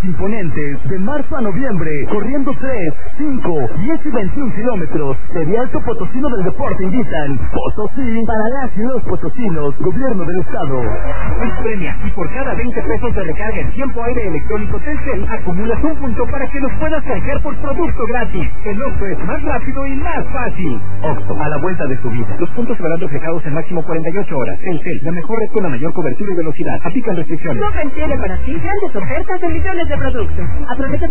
imponentes de marzo a noviembre, corriendo 3, 5, 10 y 21 kilómetros. Serialto Potosino del Deporte invitan. Potosí para las y los potosinos. Gobierno del Estado. Premia y por cada 20 pesos de recarga en tiempo aire electrónico Telcel, acumulas un punto para que los puedas canjear por producto gratis. El Oxxo es más rápido y más fácil. Oxxo, a la vuelta de su vida. Los puntos se verán reflejados en máximo 48 horas. Telcel, la mejor red con la mayor cobertura y velocidad. Aplican restricciones. Coppel tiene para ti grandes ofertas de millones de productos. Aprovecha